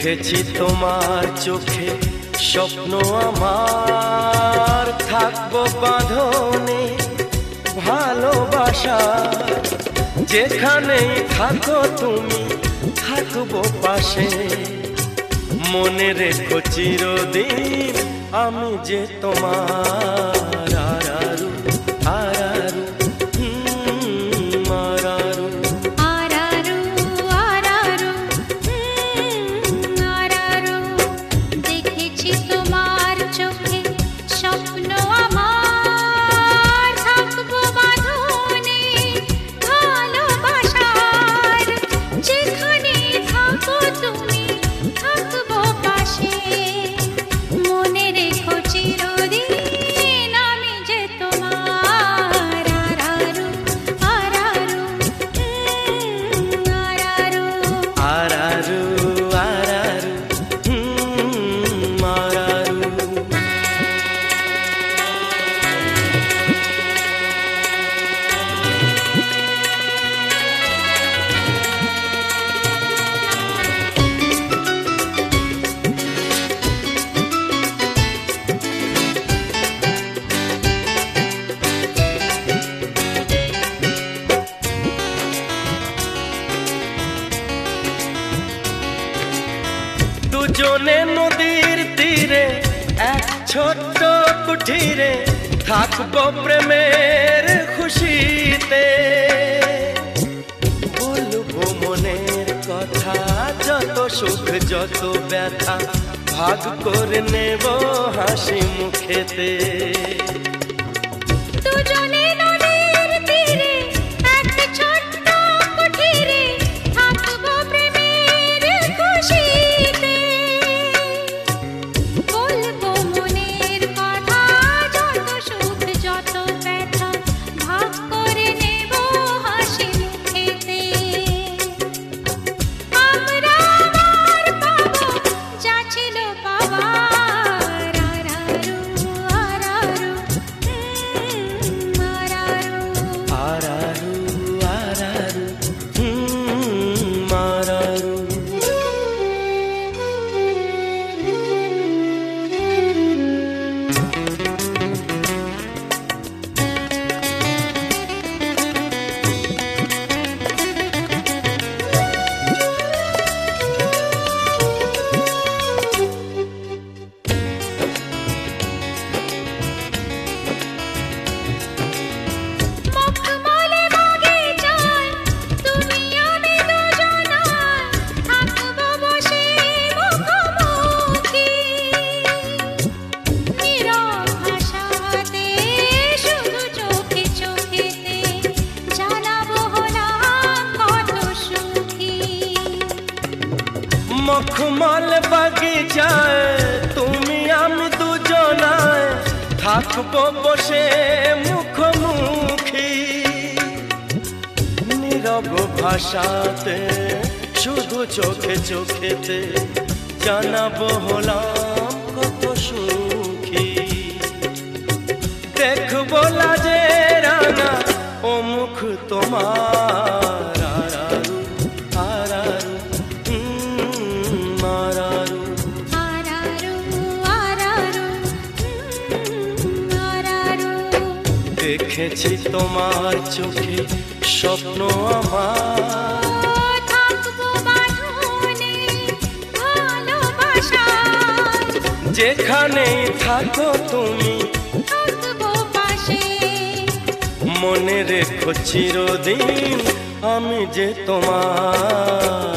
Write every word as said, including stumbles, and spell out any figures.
দেখেছি তোমার চোখে স্বপ্ন আমার, থাকবো বাঁধনে ভালোবাসা। যেখানেই থাকো তুমি থাকবো পাশে, মনে রেখো চিরদিন আমি যে তোমার। আরারু আরারু হুম, আরারু আরারু আরারু হুম, আরারু। দেখেছি তোমার চোখে স্বপ্ন আমার, থাকবো বাঁধনে ভালোবাসার। যেখানে থাকো তুমি থাকবো পাশে, মনে রেখো চিরদিন আমি যে তোমার। আরারু আরারু হুম, আরারু আরারু আরারু হুম, আরারু। দুজনে নদীর তীরে এক ছোট্ট কুঠিরে, থাকবো প্রেমের খুশিতে। বলবো মনের কথা, যত সুখ যত ব্যথা ভাগ করে নেব হাসি মুখেতে। দুজনে নদীর তীরে এক ছোট্ট কুঠিরে, থাকবো প্রেমের খুশিতে। বলবো মনের কথা, যত সুখ যত ব্যথা ভাগ করে নেব হাসি মুখেতে। আমরা আবার পাবো যা ছিল পাবার। আরারু আরারু হুম, আরারু আরারু আরারু হুম, আরারু। মখমলে বাগিচায় তুমি আমি দুজনায়, থাকবো বসে মুখোমুখি। নীরব ভাষাতে শুধু চোখে চোখেতে জানাবো হলাম কত সুখী। মখমল বাগিচায় তুমি আমি দুজনায়, থাকবো বসে মুখোমুখি। নীরব ভাষাতে শুধু চোখে চোখেতে জানাবো হলাম কত সুখী। দেখবো লাজে রাঙা ও মুখ তোমার। আরারু আরারু হুম, আরারু আরারু আরারু হুম, আরারু। দেখেছি তোমার চোখে স্বপ্ন আমার, থাকবো বাঁধনে ভালোবাসার। যেখানেই থাকো তুমি থাকবো পাশে, মনে রেখো চিরদিন আমি যে তোমার।